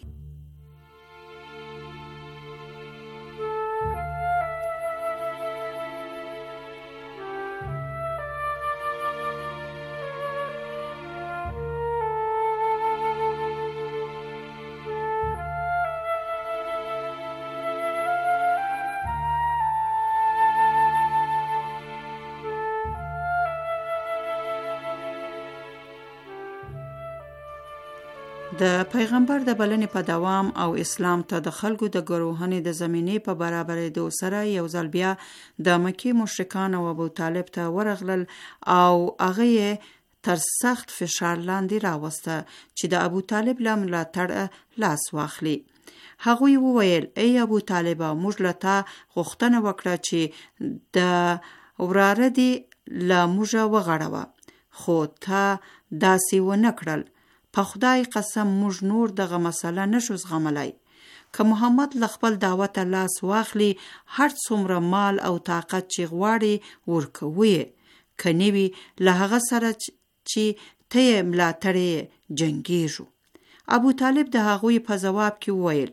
د پیغمبر د بلنې په دوام او اسلام ته د خلکو د ګروهنې د زمینې په برابرېدو سره یو ځل بیا د مکې مشرکان او ابو طالب ته ورغلل او هغه یې تر سخت فشار لاندې راوسته چې د ابو طالب له ملاتړ لاس واخلي. هغوی وویل: ای ابو طالبه، موږ له تا غوښتنه وکړه چې د وراره دې له موږه وغړوه، خو تا داسې ونه کړل. په خدای قسم موږ نور دغه مسله نشو زغملای. که محمد له خپل دعوت لاس واخلي، هر څومره مال او طاقت چې غواړي ورکوي، که نوي له هغه سره چې ته یې ملاتړی جنګیږو. ابو طالب د هغوی په جواب کې وویل: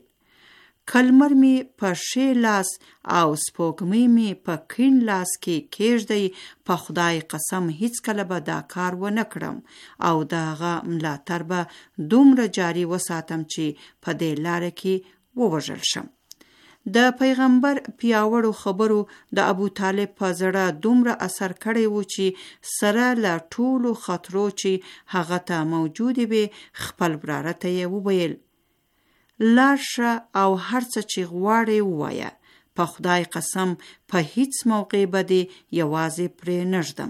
کلمر می په ښي لاس او سپوږمۍ می په کیڼ لاس کې کېږدئ، په خدای قسم هیڅ کله به دا کار ونه کړم او د هغه ملاتړ به دومره جاري وساتم چې په دې لاره کې ووژل شم. د پیغمبر پیاوړو خبرو د ابو طالب په زړه دومره اثر کړی و چې سره له ټولو خطرو چې هغه ته موجودې وې، خپل وراره ته یې وویل: لاړشه او هر څه چې غواړې ووایه، په خدای قسم په هیڅ موقع به دې یوازې پرې نږدم.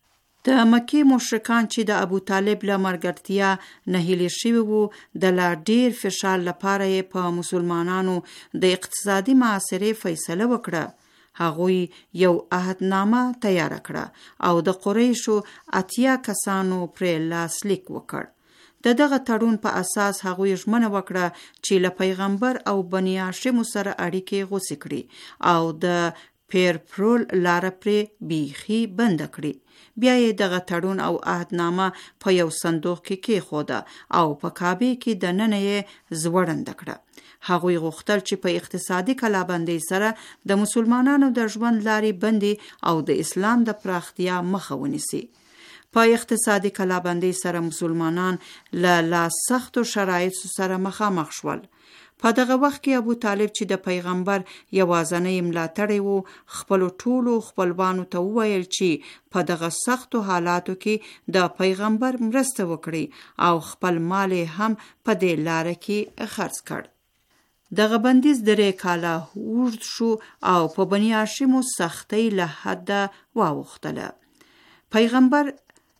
د مکې مشرکان چې د ابو طالب له ملګرتیا نهیلي شوي وو، د لا ډیر فشار لپاره یې په مسلمانانو د اقتصادي محاصرې فیصله وکړه. هغوی یو عهدنامه تیاره کړه او د قریشو 80 کسانو پرې لاسلیک وکړ. د دغه تړون په اساس هغوی ژمنه وکړه چې له پیغمبر او بني هاشم سره اړیکې غوڅې کړي او د پیرپرول لاره پرې بیخي بند کړي. بیا یې دغه تړون او عهدنامه په یو صندوق کې کېښوده او په کعبه کې دننه یې زوړنده کړه. هغوی غوښتل چې په اقتصادي کلابندۍ سره د مسلمانانو د ژوند لارې بندي او د اسلام د پراختیا مخه ونیسي. په اقتصادي کلابندۍ سره مسلمانان لا سختو شرایطو سره مخامخ شول. په دغه وخت کې ابو طالب چې د پیغمبر یوازینی ملاتړی وو، خپلو ټولو خپلوانو ته وویل چې په دغه سختو حالاتو کې د پیغمبر مرسته وکړي او خپل مال هم په دې لاره کې خرڅ کړ. دغه بندیز 3 کاله اوږد شو او په بني هاشمو سختۍ له حده واوښتله. پیغمبر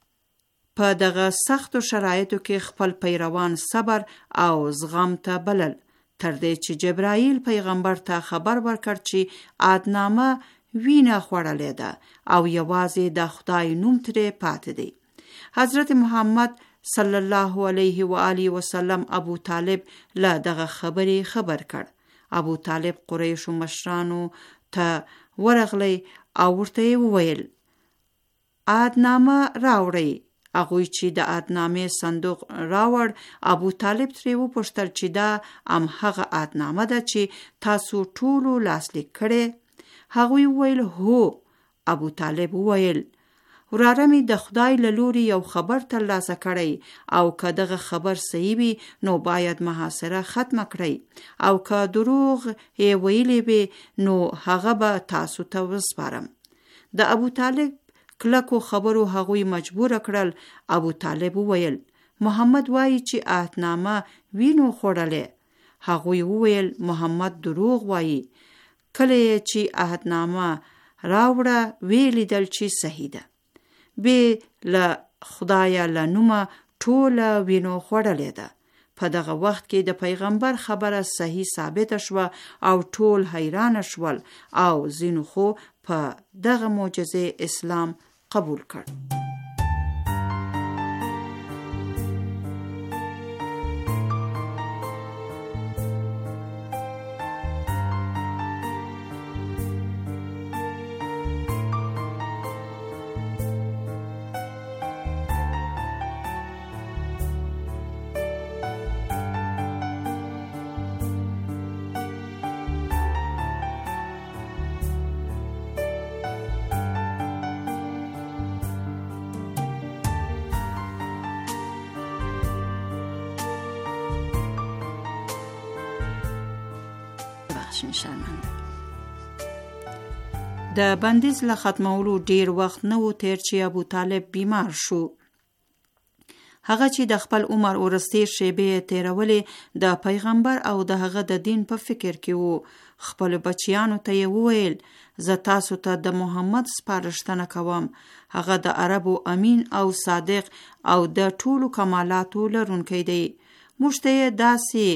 په دغه سختو شرایطو کې خپل پیروان صبر او زغم ته بلل، تر دې چې جبرائیل پیغمبر ته خبر ورکړ چې عهدنامه وینه خوړلې ده او یوازې د خدای نوم ترې پاتې دی. حضرت محمد صلی الله علیه و آله وسلم ابو طالب له دغه خبرې خبر کړ. ابو طالب قریشو مشرانو ته ورغلی او ورته وویل: عهدنامه راوړئ. هغوی چې د عهدنامې صندوق راوړ، ابو طالب ترې وپوښتل چې دا همغه عهدنامه ده چې تاسو ټولو لاسلیک کړې؟ هغوی وویل: هو. ابو طالب وویل: وراره می د خدای له لوري یو خبر ترلاسه کړی او که دغه خبر صحیح وي نو باید محاصره ختمه کړئ او که دروغ یې ویلی وي نو هغه به تاسو ته وسپارم. د ابو طالب کلکو خبرو هغوی مجبور کړل. ابو طالب وویل محمد وایي چې عهدنامه وینو خوړلې. هغوی وویل محمد دروغ وایي. کله چې عهدنامه راوړه ویلیدل چې صحیح ده. بې له خدایه له نومه ټوله وینو خوړلې ده. په دغه وخت کې د پیغمبر خبره صحیح ثابت شوه او ټول حیران شول او ځینو خو په دغه معجزه اسلام قبول کړ. د بندیز له ختمولو ډیر وخت نه و تیر چې ابو طالب بیمار شو. هغه چې د خپل عمر ورستې شیبې تیرولې د پیغمبر او د هغه د دین په فکر کې وو. خپل بچیانو ته یې وویل زه تاسو ته د محمد سپارښتنه کوم. هغه د عربو امین او صادق او د ټولو کمالاتو لرونکی دی. موږ ته یې داسې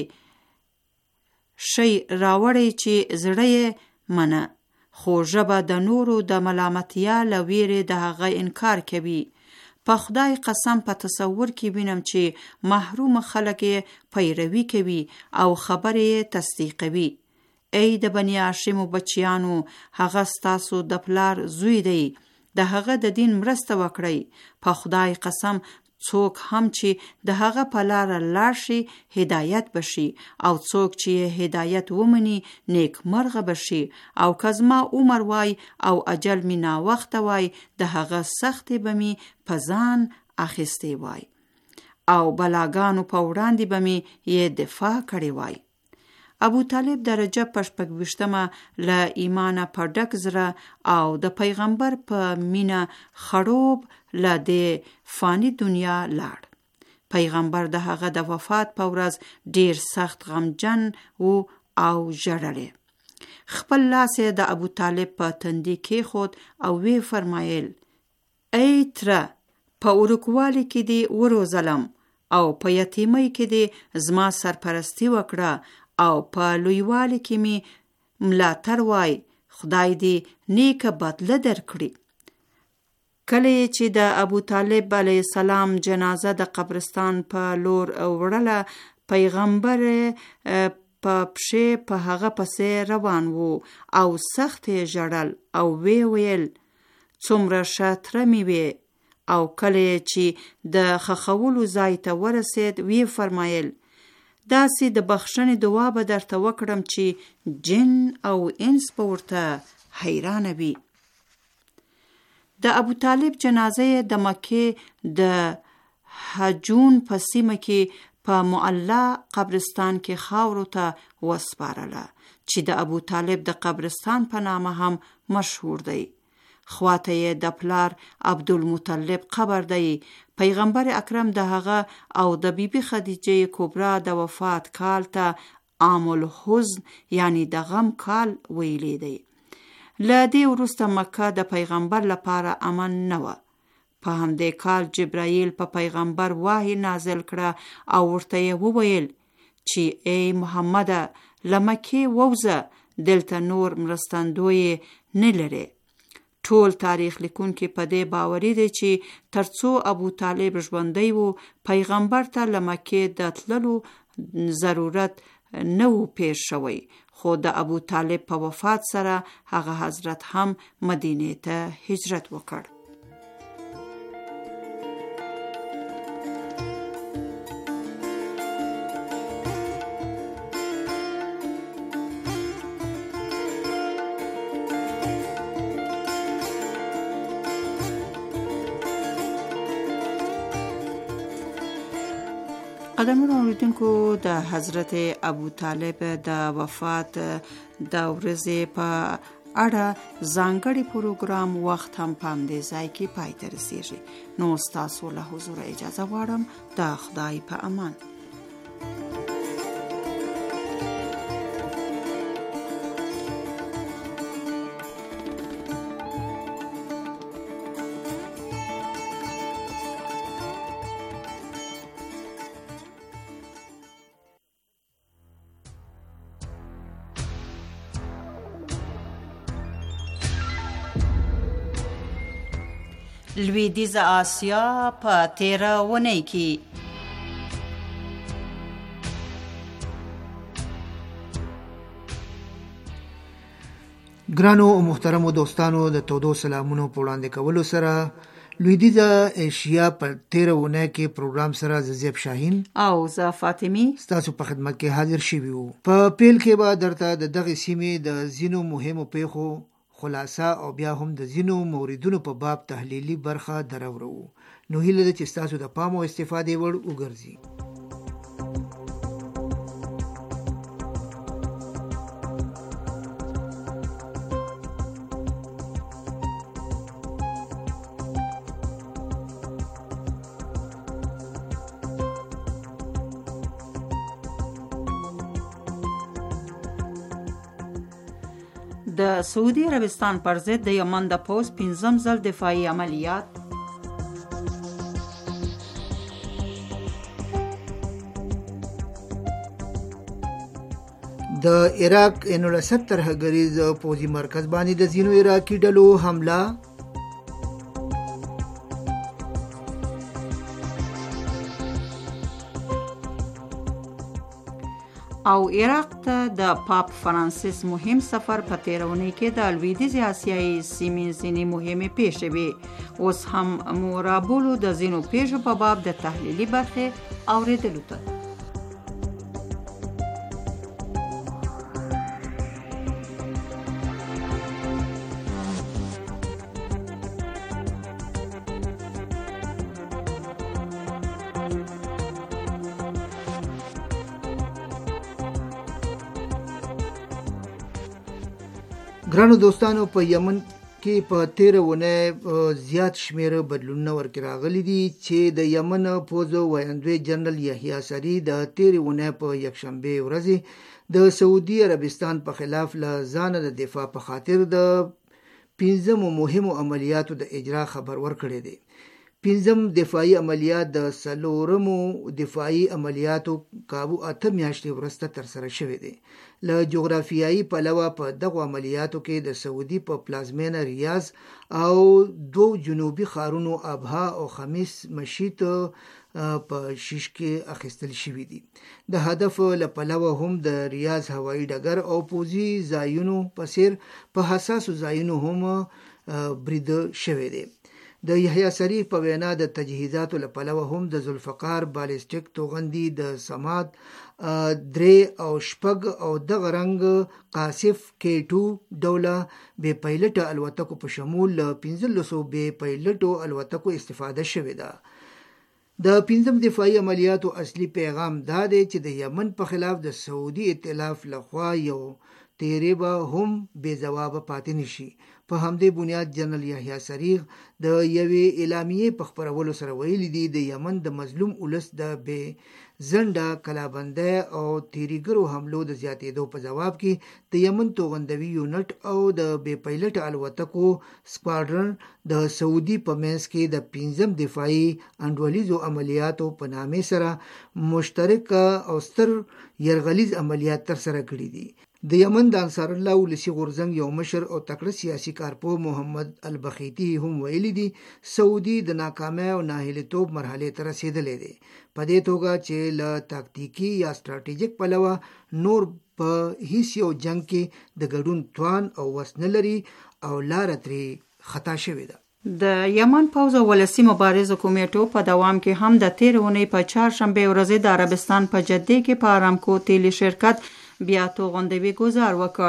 شی راوړی چې زړه یې منه، خو ژبه د نورو د ملامتیا له ویرې د هغه انکار کوي. په خدای قسم په تصور کې وینم چې محروم خلک یې پیروي کوي او خبرې یې تصدیقوي. ای د بنی هاشمو بچیانو، هغه ستاسو د پلار زوی دی. د هغه د دین مرسته وکړئ. په خدای قسم څوک هم چې د هغه په لاره لاړ شي هدایت بشي او څوک چې هدایت ومني نیک مرغه بشي. او که زما عمر وای او اجل می ناوخته وای د هغه سختې به می په ځان اخیستې وای او بلاګانو په وړاندې به می یې دفاع کړې وای. ابو طالب د رجب په 26مه له ایمانه په ډک زړه او د پیغمبر په مینه خړوب له دې فانی دنیا لاړ. پیغمبر د هغه د وفات په ورځ ډیر سخت غمجن وو او ژړل. خپل لاس د ابو طالب په تندي کېښود او وی فرمایل ای تره، په ورکوالي کې دی وروزلم او په یتیمۍ کې دی زما سرپرستی وکړه او په لویوالي کې می ملاتړ وای. خدای دې نیکه بدله درکړي. کله چې د ابو طالب علیه السلام جنازه د قبرستان په لور وړله، پیغمبر په پښې په هغه پسې روان وو او سخت ژړل او ویل څومره شاطره مې وې. او کله چې د خخولو ځای ته ورسید وی فرمایل داسې د بخښنې دعا به درته وکړم چې جن او انس په ورته حیران وي. د ابو طالب جنازه د مکې د حجون په سیمه کې په معلا قبرستان کې خاورو ته وسپارله چې د ابو طالب د قبرستان په نامه هم مشهور دی. خواته یې د پلار عبدالمطلب قبر دی. پیغمبر اکرم د هغه او د بیبي خدیجه کبرا د وفات کال ته عام الحزن یعنی د غم کال ویلی دی. له دې وروسته مکه د پیغمبر لپاره امن نه وه. په همدې کال جبرائیل په پیغمبر وحی نازل کړه او ورته یې وویل چې ای محمد له مکې ووځه، دلته نور مرستندوی نه لري. ټول تاریخ لیکونکي په دې باوري دي چې ترڅو ابو طالب ژوندی وو پیغمبر ته له مکې د تللو ضرورت نه و پیښ شوی، خو د ابو طالب په وفات سره هغه حضرت هم مدینې ته هجرت وکړ. قدرمنو اوریدونکو، د حضرت ابو طالب د وفات د ورځې په اړه ځانګړي پروګرام وخت هم په همدې ځای کې پای ته رسیږي. نو ستاسو له حضوره اجازه غواړم. د خدای په امان. لویدیځه آسیا په 13 اونۍ کې ګرانو او محترمو دوستانو، د تودو سلامونو په وړاندې کولو سره لویدیځه ایشیا په 13 اونۍ کې پروګرام سره زیب شاهین او زه فاطمی ستاسو په خدمت کې حاضر شوي وو. په پیل کې به درته د دغه سیمې د ځینو مهمو پیښو خلاصه او بیا هم د ځینو موردونو په باب تحلیلي برخه درورو. نو هیله ده چې ستاسو د پام او استفادې وړ وګرځي. د سعودي عربستان پر ضد د یمن د پوځ 5م ځل دفاعي عملیات. د عراق 19 ترهګریز پوځي مرکز باندې د ځینو عراقي ډلو حمله. او عراق ته د پاپ فرانسیس مهم سفر په 13 اونۍ کې د لویدیځې آسیایي سیمې ځینې مهمې پیښې وې. اوس هم مورابولو د ځینو پیښو په باب د تحلیلي برخې اوریدلو ته. ګرانو دوستانو، په یمن کې په 13 اونۍ زیات شمېر بدلونونه ورکې راغلي دي چې د یمن پوځ ویاندوی جنرال یحیی سری د 13 اونۍ په یکشنبه ورځې د سعودي عربستان په خلاف له ځانه د دفاع په خاطر د 15 مهمو عملیاتو د اجرا خبر ورکړی دی. 5م دفاعي عملیات د 4مو دفاعي عملیاتو کابو 8 میاشتې وروسته ترسره شوی دی. له جغرافیایي پلوه په دغو عملیاتو کې د سعودي په پلازمینه ریاض او 2 جنوبي ښارونو ابها او خمیس مشیط په شیش کې اخیستل شوي دي. د هدف له پلوه هم د ریاض هوایي ډګر او پوځي ځایونو په څیر په حساسو ځایونو هم برید شوی دی. د یحیی سری په وینا د تجهیزاتو له پلوه هم د ذوالفقار بالستیک توغندي د سماد 3 او 6 او دغه رنګ قاصف K2 ډوله بې پایلټه الوتکو په شمول 1500 بې پایلټو الوتکو استفاده شوې ده. د 5م دفاعي عملیاتو اصلي پیغام دا دی چې د یمن په خلاف د سعودي ائتلاف لخوا یو تیرې به هم بې ځوابه پاتې نشي. په همدې بنیاد جنرال یحیی سری د یوې اعلامیې په خپرولو سره ویلي دي د یمن د مظلوم ولس د بې زنډه کلابندۍ او تیریګرو حملو د زیاتېدو په جواب کې د یمن توغندوي یونټ او د بې پایلټه الوتکو سکواډرن د سعودي په منځ کې د 5م دفاعي انډولیزو عملیاتو په نامې سره مشترک او ستر یرغلیز عملیات ترسره کړي دي. د یمن د انصار الله ولسی غورځنګ یو مشر او تکړه سیاسي کارپو محمد البخیتی هم ویلي دي سعودي د ناکامۍ او ناهیلتوب مرحله ته رسیدلې ده. په دې توګه چې له تاکتیکي یا ستراتیژیک پلوه نور په هیڅ یو جنگ کې د ګډون توان او وس نه لري او لار ترې خطا شوې ده. د یمن پوځ او ولسی مبارزو کمیټو په دوام کې هم د 13 اونۍ په چهارشنبه ورځ د عربستان په جدې کې په ارامکو تیل شرکت بیا توغندوي گزار وکړ.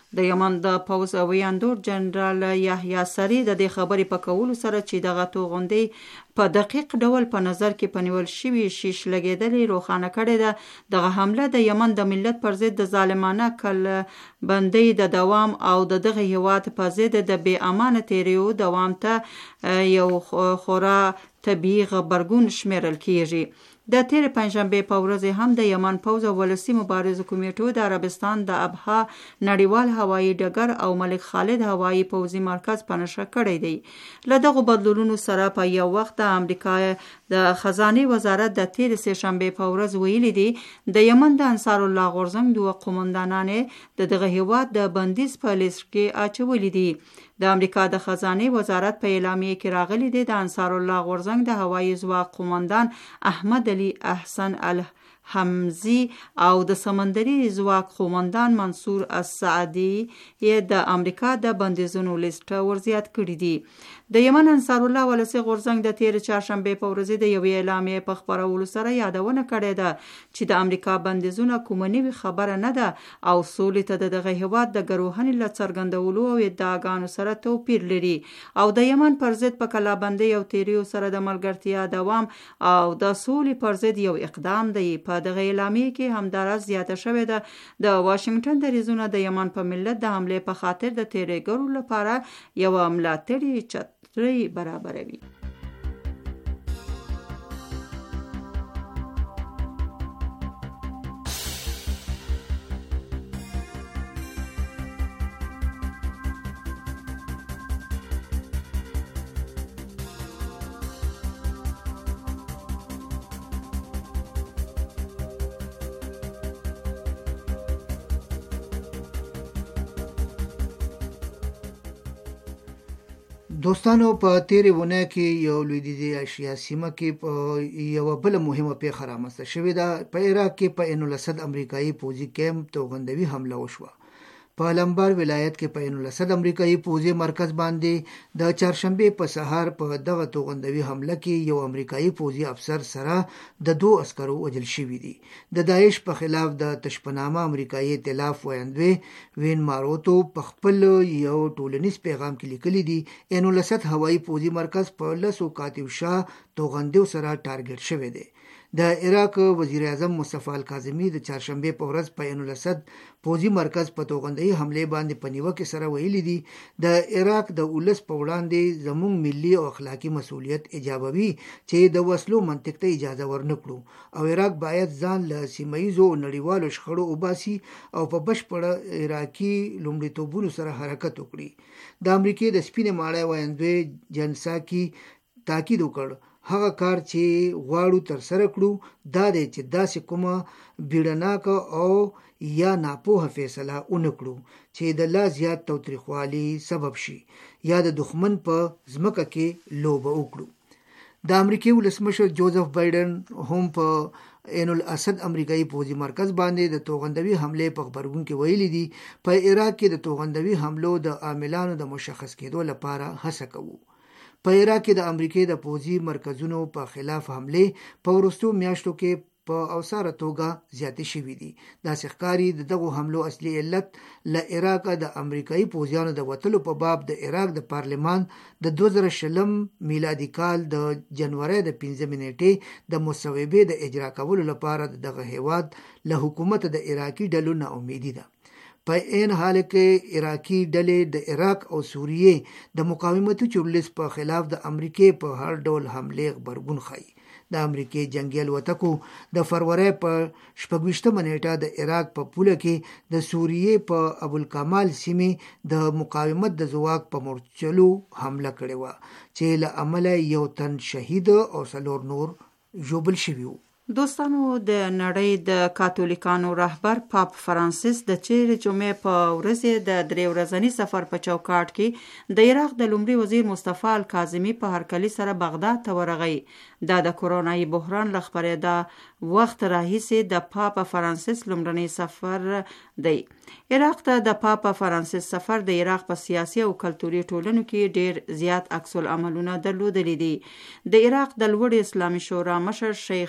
د یمن د پوځ ویاندور جنرال یحیی سری د دې خبرې په کولو سره چې دغه توغندۍ په دقیق ډول په نظر کې پنیول شوي شیش لګېدلې روښانه کړې ده. دغه حمله د یمن د ملت پر ضد د ظالمانه کلبندۍ د دوام او د دغه هیواد په ضد د بې امانه تیریو دوام ته یو خورا طبیعي غبرګون شمیرل کیږي. د تیر پنځشنبه په ورځ هم د یمن پوځ او ولسي مبارزو کمیټو د عربستان د ابها نړیوال هوایي ډګر او ملک خالد هوایي پوځي مرکز په نښه کړی دی. له دغو بدلونونو سره په یو وخت د امریکا د خزانه وزارت د تیر سهشنبه په ورځ ویلي دی د یمن د انصار الله غورزنګ دوه قومندانان د دغه هیواد د بندیز په لیست کې اچولي دي. د امریکا د خزانه وزارت په اعلامیه کې راغلی دی د انصار الله غورزنګ د هوایي ځواک قومندان احمد علي احسن الحمزي او د سمندري ځواک قومندان منصور السعدي یې د امریکا د بندیزونو لیست ورزیات کړي دي. د یمن انصار الله ولسي غورزنګ د تیر چهارشنبه په ورځ د یوې اعلامیې په خپرولو سره یادونه کړې ده چې د امریکا بندیزونه کومه نوې خبره نه ده او سولې ته دغه هیواد د ګروهنې له څرګندولو او ادعاګانو سره توپیر لري او د یمن پر ضد په کلابندۍ او تیریو سره د ملګرتیا دوام او د سولې پر ضد یو اقدام دی. په دغه اعلامیې کې همداراز زیاته شوې ده د واشنگټن دریځونه د یمن په ملت د حملې په خاطر د تیریګرو لپاره یو ملاتړي چترۍ برابروي. دوستانو په تیرې ونه کې یو لویدیځي ایشیا سیمه کې په یو بل مهمه پیښه رامنځته شوې ده. په عراق کې په عین الاسد امریکایي پوځي کیمپ توغندوي حمله وشوه. په لمبار ولایت کې په عین الاسد امریکایي پوځي مرکز باندې د چهارشنبه په سهار په دغه توغندوي حمله کې یو امریکایي پوځي افسر سره د 2 عسکرو وژل شوي دي. د داعش په خلاف د تشپنامه امریکایي ائتلاف ویاندوی وین ماروتو په خپل یو ټولنیز پیغام کې لیکلي دي عین الاسد هوایي پوځي مرکز په لسو کاتیوشا توغندیو سره ټارګټ شوی دی. د عراق وزیر اعظم مصطفی الکاظمی د چهارشنبه په ورځ په عین الاسد پوځي مرکز په توغندۍ حمله باندې په نیوکه سره ویلي دي د عراق د ولس په وړاندې زموږ ملي او اخلاقی مسؤلیت ایجابوي چې د وسلو منطق ته اجازه ورنکړو او عراق باید ځان له سیمایزو نړیوالو شخړو وباسي او په بشپړه عراقي لومړیتوبونو سره حرکت وکړي. د امریکای د سپینې ماړی ویاندوی جنساکي تاکید وکړ هغه کار چې غواړو تر سره کړو دا دی چې داسې کومه بیړناکه او یا ناپوهه فیصله ونکړو چې د لا زیات تاوتریخوالي سبب شي یا د دښمن په ځمکه کې لوبه وکړو. د امریکای ولسمشر جوزف بایډن هم په عین الاسد امریکایي پوځي مرکز باندې د توغندوي حمله په خبرګون کې ویلي دي په عراق کې د توغندوي حملو د عاملانو د مشخص کېدو لپاره هڅه کوو. په عراق کې د امریکای د پوځي مرکزونو په خلاف حمله په وروستو میاشتو کې په اوساره توګه زیاتې شوې دي. داسې ښکاري د دغو حملو اصلي علت له عراق د امریکایي پوځیانو د وتلو په باب د عراق د پارلمان د 2020 میلادي کال د جنوري د 15 نیټې د مصوبې د اجرا کولو لپاره دغه هیواد له حکومت د عراقي ډلو نه امیدي ده. په عین حال کې عراقي ډلې د عراق او سوریې د مقاومتي چورلس په خلاف د امریکای په هر ډول حمله خبرګون خای. د امریکای جنگي الوتکو د فروری په 26 نیټه د عراق په پوله کې د سوریې په ابوالکمال سیمې د مقاومت د ځواک په مورچلو حمله کړې و چې له امله یو تن شهید او 4 نور ژوبل شوي وو. دوستانو د نړۍ د کاتولیکانو رهبر پاپ فرانسیس د چیرې جمعې په ورځ د 3 ورځني سفر په چوکاټ کې د عراق د لومړي وزیر مصطفی الکاظمی په هرکلي سره بغداد ته ورغی. دا د کورونایي بحران له خپرېدا وخت راهیسې د پاپ فرانسیس لومړنی سفر دی. عراق ته د پاپ فرانسیس سفر د عراق په سیاسي او کلتوري ټولنو کې ډیر زیات عکس العملونه درلودلي دي. د عراق د لوړ اسلامي شورا مشر شیخ همام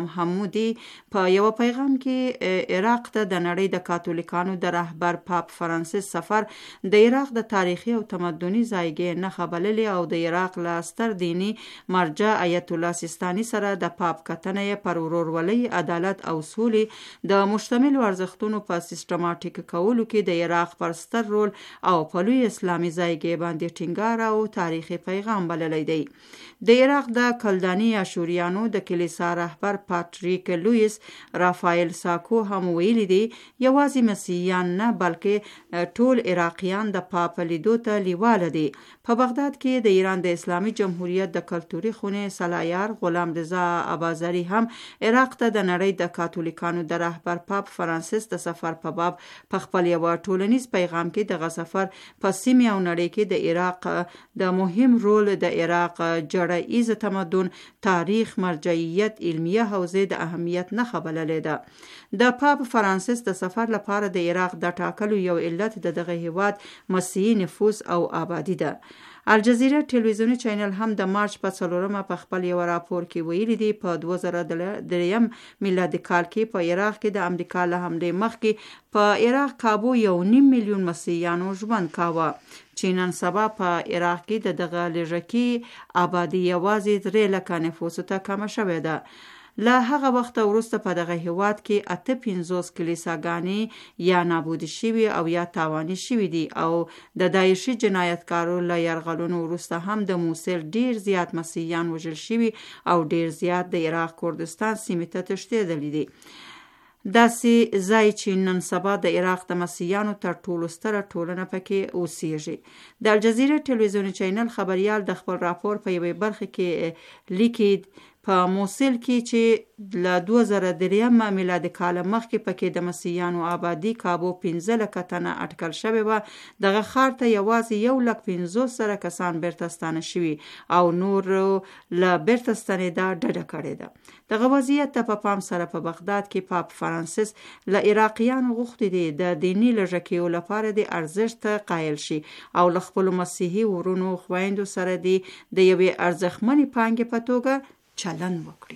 حمودي په یو پیغام کې عراق ته د نړۍ د کاتولیکانو د رهبر پاپ فرانسیس سفر د عراق د تاریخي او تمدني ځایګۍ نښه بللې او د عراق له ستر دیني مرجع آیت الله سیستاني سره د پاپ کتنه پر ورورولۍ، عدالت او سولې د مشتمل ارزښتونو په سیستماتیک کولو کې د عراق پر ستر رول او په لوی اسلامي ځایګۍ باندې ټینګار او تاریخي پیغام بللی دی. د عراق د کلداني اشوریانو د کلیسا رهبر پاتریک لویس رافایل ساکو هم ویلي دی یوازې مسیحیان نه بلکې ټول عراقیان د پاپ لیدو ته لیواله دي. په بغداد کې د ایران د اسلامي جمهوریت د کلتوري خونې سلایار غلام رضا اباظري هم عراق ته د نړۍ د کاتولیکانو د رهبر پاپ فرانسیس د سفر په باب په خپل یو ټولنیز پیغام کې دغه سفر په سیمه او نړۍ کې د عراق د مهم رول د عراق جړه‌ایز تمدن، تاریخ، مرجعیت، علمیه حوزې د اهمیت نښه بللې ده. د پاپ فرانسیس د سفر لپاره د عراق د ټاکلو یو علت د دغه هیواد مسیحي نفوس او آبادی ده. الجزیره ټلویزیونی چینل هم د مارچ په 4 په خپل یو راپور کې ویلي دی په 2003 میلادي کال کې په عراق کې د امریکا له حملې مخکې په عراق کابو 1.5 میلیون مسیحیانو ژوند کاوه چې نن سبا په عراق کې د دغه لږکي آبادی یوازې 3 لکه نفوسو ته کمه شوې ده. له هغه وخت وروسته په دغه هیواد کې 58 کلیساګانې یا نابود شوي او یا تاواني شوي دي او د داعشي جنایتکارو له یرغلونو وروسته هم د موصل ډیر زیات مسیحیان وژل شوي او ډیر زیات د عراق کردستان سیمې ته تښتېدلي دي. داسې ځای چې نن سبا د عراق د مسیحیانو تر ټولو ستره ټولنه پکې اوسیږي. د الجزیره ټلویزیونی چینل خبریال د خپل راپور په یوې برخه کې لیکي په موصل کې چې له 2003 میلادي کال مخکې پکې د مسیحیانو آبادی کابو 15 لکه تنه اټکل شوی و. دغه ښار ته یوازې 150 کسان بیرته ستانه شوي او نور له بیرته ستنېدا ډډه کړې ده. دغه وضعیت ته په پام سره په بغداد کې پاپ فرانسیس له عراقیانو غوښتي دي د دیني لږکیو لپاره د ارزښت قایل شي او له خپلو مسیحي ورونو خویندو سره د یوې ارزښتمنې پانګې په توګه چلند وکړي.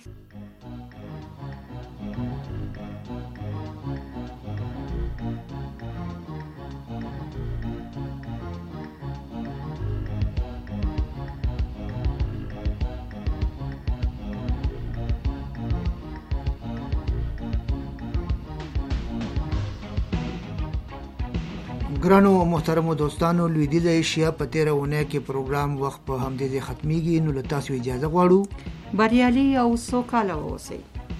ګرانو او محترمو دوستانو، لویدیځه ایشیا په 13 اونۍ کې پروګرام وخت په همدې ځای ختمیږي. نو له تاسو اجازه غواړو بریالي او سوکاله اوسئ.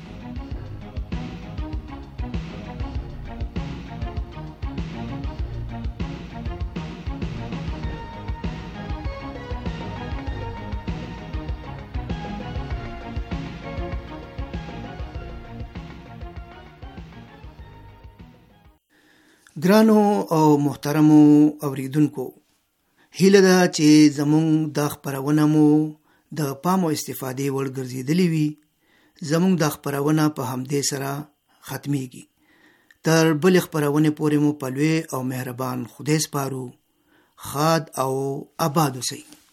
ګرانو او محترمو اوریدونکو، هیله ده چې زموږ د خپرونه مو د پام او استفادې وړ ګرځېدلې وي. زموږ د خپرونه په همدې سره ختمیږي. تر بل خپرونه پورې مو په لوی او مهربان خدای سپارو. خاد او آباد اوسئ.